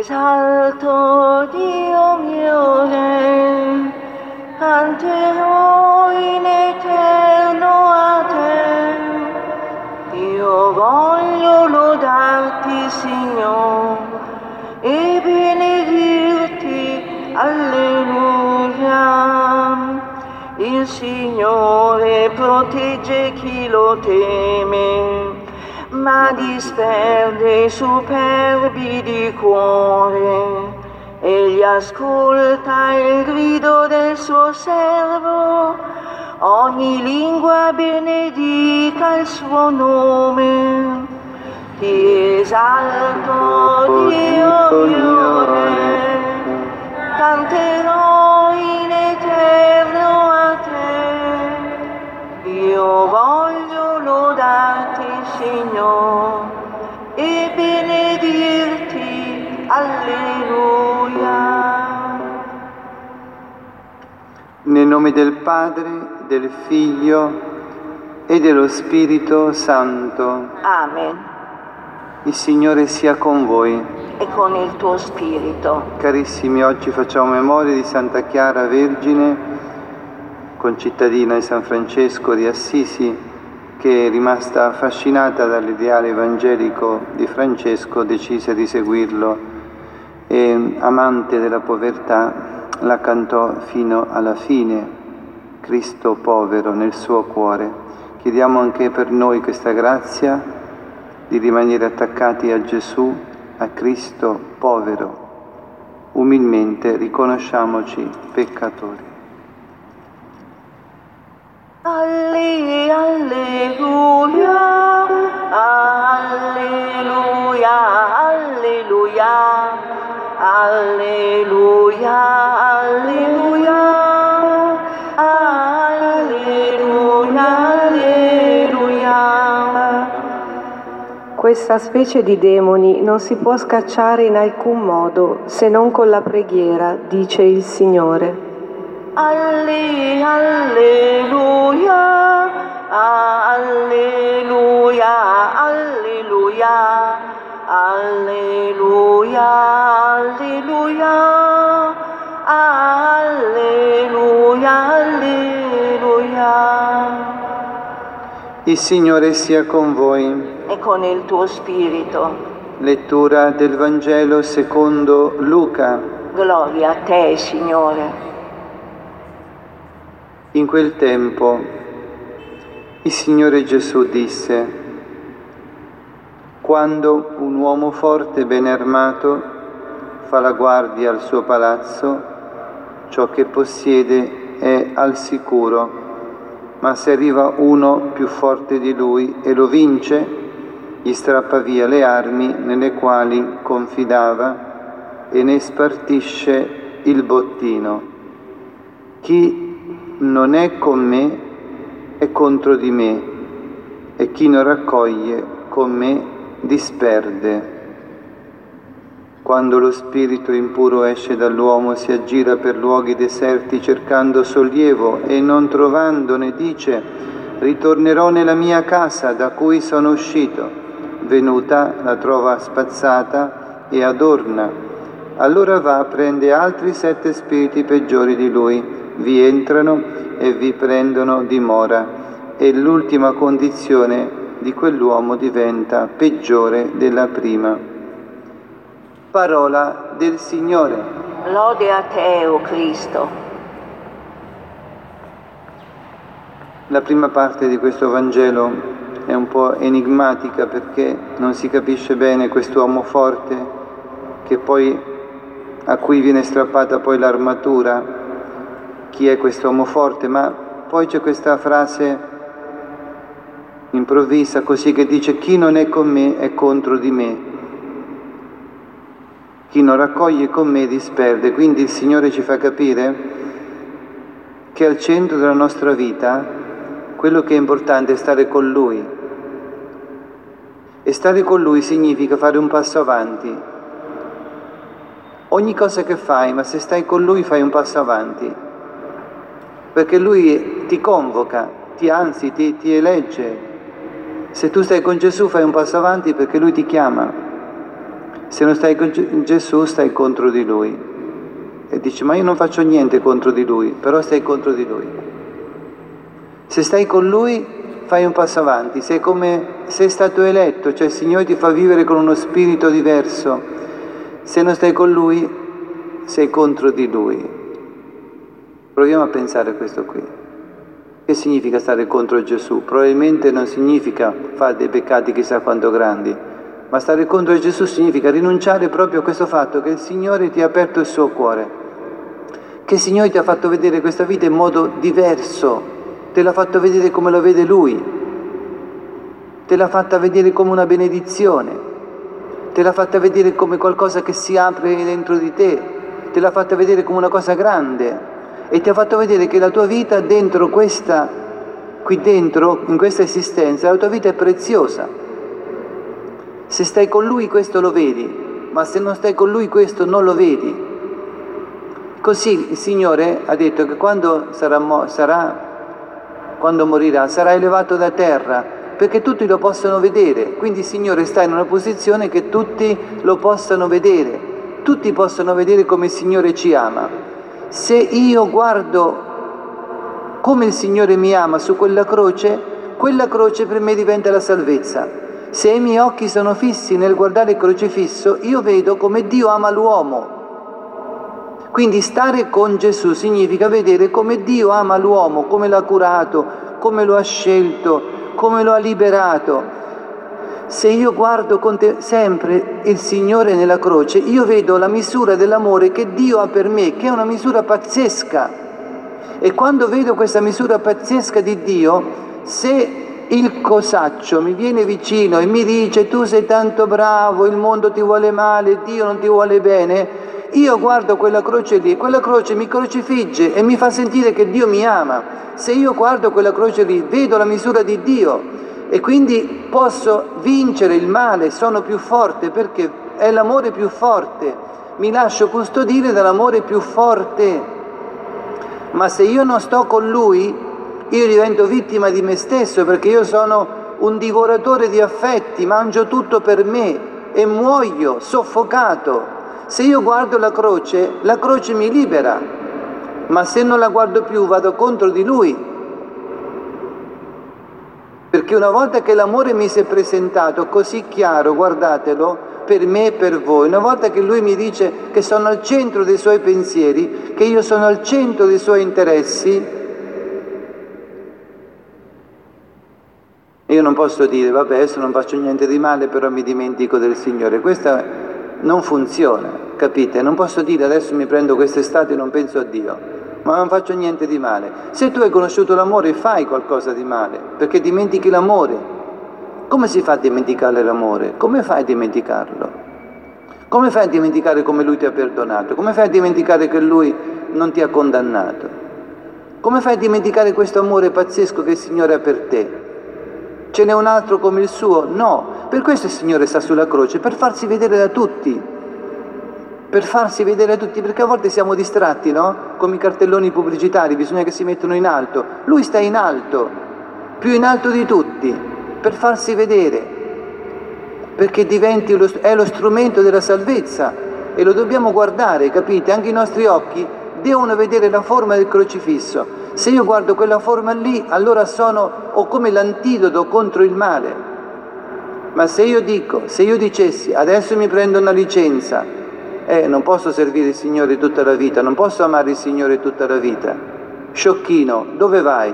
esalto Dio mio Re, canterò in eterno a te. Io voglio lodarti, Signore, e benedirti, alleluia. Il Signore protegge chi lo teme, ma disperde i superbi di cuore. Egli ascolta il grido del suo servo, ogni lingua benedica il suo nome. Ti esalto, Dio mio Re, canterò in eterno a te. Io voglio lodarti, Signore, e benedirti, alleluia. Nel nome del Padre, del Figlio e dello Spirito Santo. Amen. Il Signore sia con voi. E con il tuo spirito. Carissimi, oggi facciamo memoria di Santa Chiara Vergine, concittadina di San Francesco di Assisi, che, rimasta affascinata dall'ideale evangelico di Francesco, decise di seguirlo e, amante della povertà, la cantò fino alla fine, Cristo povero nel suo cuore. Chiediamo anche per noi questa grazia di rimanere attaccati a Gesù, a Cristo povero. Umilmente riconosciamoci peccatori. Alleluia, alleluia, alleluia, alleluia, alleluia, alleluia, alleluia. Questa specie di demoni non si può scacciare in alcun modo se non con la preghiera, dice il Signore. Alleluia, alleluia, alleluia, alleluia, alleluia, alleluia. Il Signore sia con voi. E con il tuo spirito. Lettura del Vangelo secondo Luca. Gloria a te, Signore. In quel tempo il Signore Gesù disse: quando un uomo forte e ben armato fa la guardia al suo palazzo, ciò che possiede è al sicuro, ma se arriva uno più forte di lui e lo vince, gli strappa via le armi nelle quali confidava e ne spartisce il bottino. Chi non è con me è contro di me, e chi non raccoglie con me disperde. Quando lo spirito impuro esce dall'uomo, si aggira per luoghi deserti cercando sollievo e non trovandone dice: ritornerò nella mia casa da cui sono uscito. Venuta la trova spazzata e adorna. Allora va, prende altri 7 spiriti peggiori di lui, vi entrano e vi prendono dimora, e l'ultima condizione di quell'uomo diventa peggiore della prima. Parola del Signore. Lode a te, o Cristo. La prima parte di questo Vangelo è un po' enigmatica perché non si capisce bene quest'uomo forte a cui viene strappata poi l'armatura. Chi è quest'uomo forte? Ma poi c'è questa frase improvvisa così che dice: chi non è con me è contro di me, chi non raccoglie con me disperde. Quindi il Signore ci fa capire che al centro della nostra vita quello che è importante è stare con Lui, e stare con Lui significa fare un passo avanti. Ogni cosa che fai, ma se stai con Lui fai un passo avanti, perché Lui ti convoca, ti elegge. Se tu stai con Gesù fai un passo avanti perché Lui ti chiama. Se non stai con Gesù stai contro di Lui. E dici, ma io non faccio niente contro di Lui, però stai contro di Lui. Se stai con Lui fai un passo avanti, sei come sei stato eletto, cioè il Signore ti fa vivere con uno spirito diverso. Se non stai con Lui sei contro di Lui. Proviamo a pensare a questo qui. Che significa stare contro Gesù? Probabilmente non significa fare dei peccati chissà quanto grandi, ma stare contro Gesù significa rinunciare proprio a questo fatto che il Signore ti ha aperto il suo cuore, che il Signore ti ha fatto vedere questa vita in modo diverso, te l'ha fatto vedere come lo vede Lui, te l'ha fatta vedere come una benedizione, te l'ha fatta vedere come qualcosa che si apre dentro di te l'ha fatta vedere come una cosa grande. E ti ha fatto vedere che la tua vita dentro questa, qui dentro, in questa esistenza, la tua vita è preziosa. Se stai con Lui questo lo vedi, ma se non stai con Lui questo non lo vedi. Così il Signore ha detto che quando morirà sarà elevato da terra, perché tutti lo possono vedere. Quindi il Signore sta in una posizione che tutti lo possano vedere. Tutti possono vedere come il Signore ci ama. Se io guardo come il Signore mi ama su quella croce per me diventa la salvezza. Se i miei occhi sono fissi nel guardare il crocifisso, io vedo come Dio ama l'uomo. Quindi stare con Gesù significa vedere come Dio ama l'uomo, come l'ha curato, come lo ha scelto, come lo ha liberato. Se io guardo sempre il Signore nella croce, io vedo la misura dell'amore che Dio ha per me, che è una misura pazzesca. E quando vedo questa misura pazzesca di Dio, se il cosaccio mi viene vicino e mi dice tu sei tanto bravo, il mondo ti vuole male, Dio non ti vuole bene, io guardo quella croce lì, quella croce mi crocifigge e mi fa sentire che Dio mi ama. Se io guardo quella croce lì, vedo la misura di Dio. E quindi posso vincere il male, sono più forte perché è l'amore più forte, mi lascio custodire dall'amore più forte. Ma se io non sto con Lui, io divento vittima di me stesso perché io sono un divoratore di affetti, mangio tutto per me e muoio soffocato. Se io guardo la croce mi libera, ma se non la guardo più vado contro di Lui. Perché una volta che l'amore mi si è presentato così chiaro, guardatelo, per me e per voi, una volta che Lui mi dice che sono al centro dei Suoi pensieri, che io sono al centro dei Suoi interessi, io non posso dire, vabbè, adesso non faccio niente di male, però mi dimentico del Signore. Questa non funziona, capite? Non posso dire, adesso mi prendo quest'estate e non penso a Dio. Ma non faccio niente di male. Se tu hai conosciuto l'amore fai qualcosa di male, perché dimentichi l'amore. Come si fa a dimenticare l'amore? Come fai a dimenticarlo? Come fai a dimenticare come Lui ti ha perdonato? Come fai a dimenticare che Lui non ti ha condannato? Come fai a dimenticare questo amore pazzesco che il Signore ha per te? Ce n'è un altro come il suo? No. Per questo il Signore sta sulla croce, per farsi vedere da tutti. Per farsi vedere a tutti, perché a volte siamo distratti, no? Come i cartelloni pubblicitari, bisogna che si mettono in alto. Lui sta in alto, più in alto di tutti, per farsi vedere, perché è lo strumento della salvezza e lo dobbiamo guardare, capite? Anche i nostri occhi devono vedere la forma del crocifisso. Se io guardo quella forma lì, allora ho come l'antidoto contro il male. Ma se io dicessi, adesso mi prendo una licenza, non posso servire il Signore tutta la vita, non posso amare il Signore tutta la vita. Sciocchino, dove vai?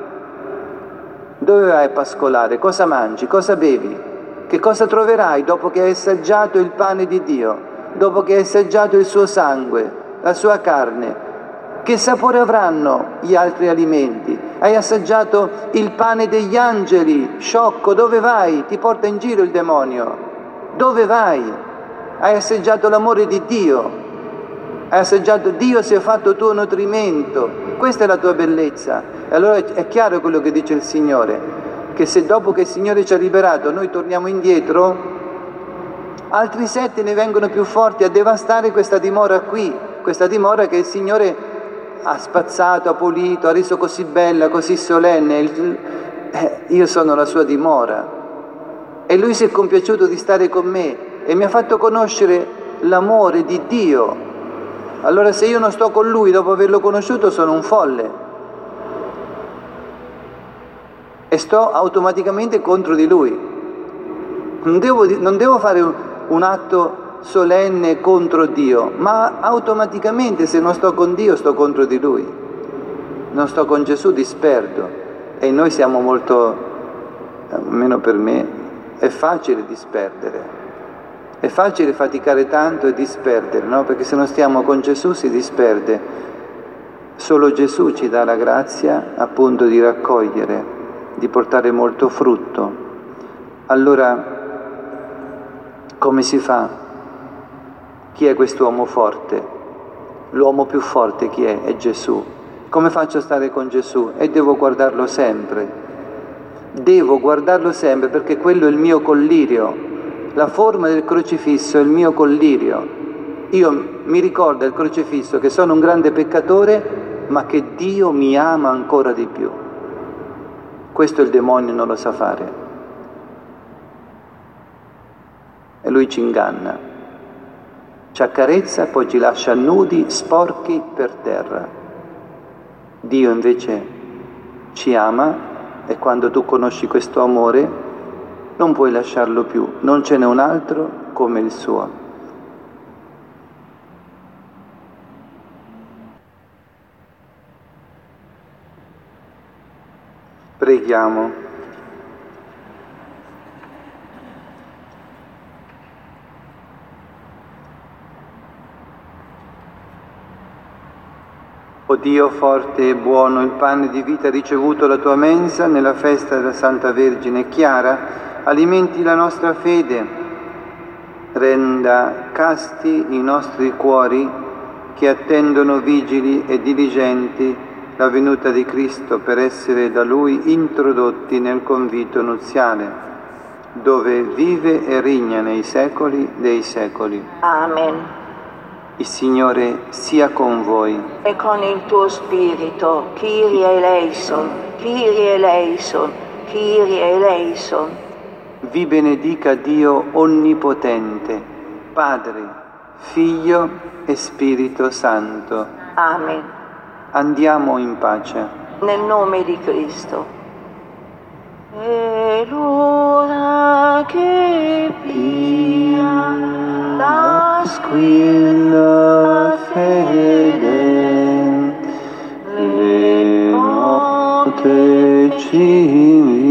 Dove vai a pascolare? Cosa mangi? Cosa bevi? Che cosa troverai dopo che hai assaggiato il pane di Dio? Dopo che hai assaggiato il suo sangue, la sua carne? Che sapore avranno gli altri alimenti? Hai assaggiato il pane degli angeli? Sciocco, dove vai? Ti porta in giro il demonio. Dove vai? Hai assaggiato l'amore di Dio, hai assaggiato Dio, si è fatto tuo nutrimento, questa è la tua bellezza. E allora è chiaro quello che dice il Signore, che se dopo che il Signore ci ha liberato noi torniamo indietro, altri 7 ne vengono più forti a devastare questa dimora qui, questa dimora che il Signore ha spazzato, ha pulito, ha reso così bella, così solenne. Io sono la sua dimora e Lui si è compiaciuto di stare con me. e mi ha fatto conoscere l'amore di Dio. Allora se io non sto con Lui dopo averlo conosciuto sono un folle e sto automaticamente contro di Lui. Non devo fare un atto solenne contro Dio, ma automaticamente se non sto con Dio sto contro di Lui. Non sto con Gesù, disperdo. E noi siamo molto, almeno per me, è facile disperdere. È facile faticare tanto e disperdere, no? Perché se non stiamo con Gesù si disperde. Solo Gesù ci dà la grazia appunto di raccogliere, di portare molto frutto. Allora, come si fa? Chi è quest'uomo forte? L'uomo più forte chi è? È Gesù. Come faccio a stare con Gesù? E devo guardarlo sempre. Devo guardarlo sempre perché quello è il mio collirio. La forma del crocifisso è il mio collirio. Io mi ricordo il crocifisso che sono un grande peccatore, ma che Dio mi ama ancora di più. Questo il demonio non lo sa fare. E lui ci inganna. Ci accarezza e poi ci lascia nudi, sporchi per terra. Dio invece ci ama e quando tu conosci questo amore non puoi lasciarlo più, non ce n'è un altro come il suo. Preghiamo. O Dio forte e buono, il pane di vita ricevuto alla tua mensa nella festa della Santa Vergine Chiara, alimenti la nostra fede, renda casti i nostri cuori che attendono vigili e diligenti la venuta di Cristo per essere da Lui introdotti nel convito nuziale, dove vive e regna nei secoli dei secoli. Amen. Il Signore sia con voi. E con il tuo spirito, Kyrie eleison, Kyrie eleison, Kyrie eleison. Vi benedica Dio Onnipotente, Padre, Figlio e Spirito Santo. Amen. Andiamo in pace. Nel nome di Cristo. E l'ora che pia la squilla fede, le note ci